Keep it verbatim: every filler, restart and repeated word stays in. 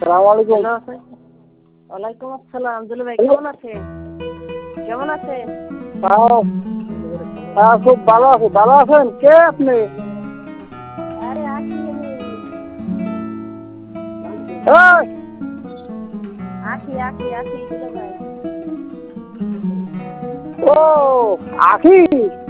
আসসালামু আলাইকুম। ওয়ালাইকুম আসসালাম। দুলু ভাই কেমন আছেন? কেমন আছেন? হ্যাঁ খুব ভালো আছি। ভালো আছেন? কে আপনি? আরে আখি আমি। এই! আখি আখি আখি দুলু ভাই। ও আখি